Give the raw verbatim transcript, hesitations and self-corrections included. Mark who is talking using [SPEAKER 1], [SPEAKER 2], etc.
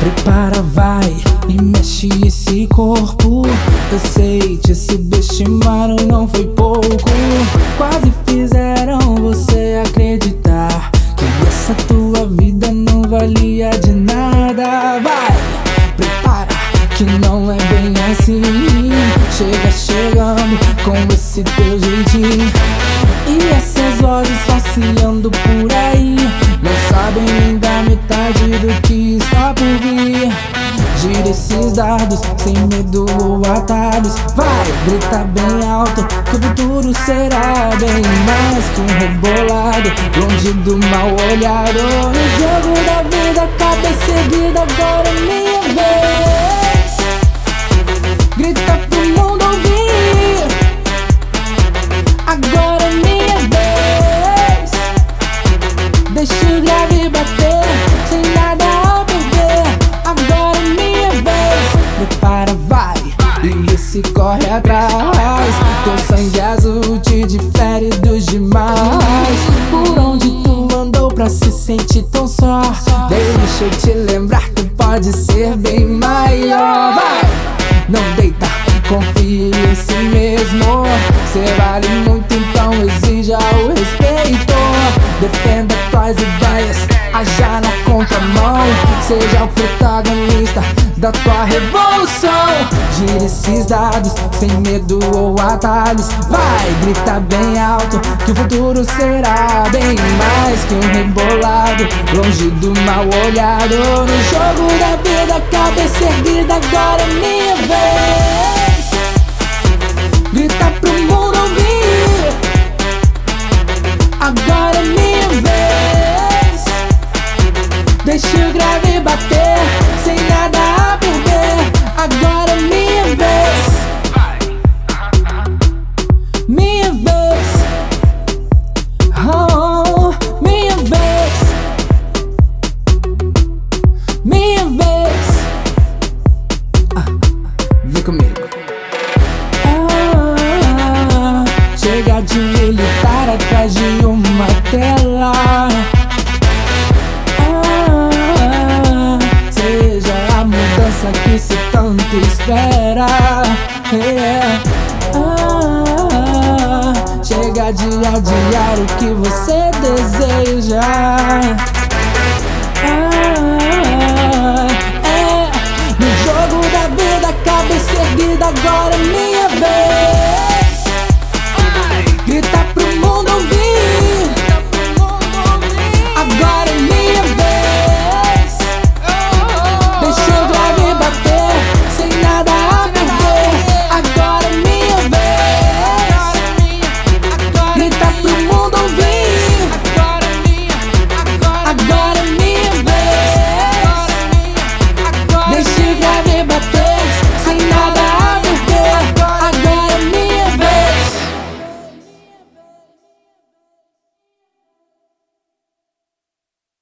[SPEAKER 1] Prepara, vai e mexe esse corpo. Eu sei, te subestimaram, não foi pouco. Quase fizeram você acreditar que essa tua vida não valia de nada. Vai, prepara, que não é bem assim. Chega chegando com esse teu jeitinho, e essas vozes falseando por aí não sabem nem da metade do que está por vir. Gira esses dados sem medo ou atalhos. Vai, grita bem alto que o futuro será bem mais que um rebolado, longe do mal olhado. No jogo da vida, cabeça erguida, agora é minha vez. Grita pro mundo ouvir, agora é minha vez. Deixa o grave bater, sem nada a perder, agora é minha vez. Prepara, vai, e vê se corre atrás. Teu sangue azul te difere dos demais. Por onde tu andou pra se sentir tão só? Deixa eu te lembrar que pode ser bem maior. Vai, não deita, confia em si mesmo. Cê vale muito, então exija o respeito. Defenda tuas ideias, haja na contramão. Seja o protagonista da tua revolução. Gira esses dados sem medo ou atalhos. Vai, grita bem alto que o futuro será bem mais que um rebolado, longe do mal olhado. No jogo da vida, cabeça erguida, agora é minha vez. Grita pro mundo ouvir, agora é minha vez. Deixa o grave bater, sem nada a perder, agora é minha vez. Minha vez, oh, minha vez. Minha vez, ah, vem comigo. Ah, chega de militar atrás de uma tela. Ah, seja a mudança que se tanto espera. Yeah. Ah, chega de adiar o que você deseja.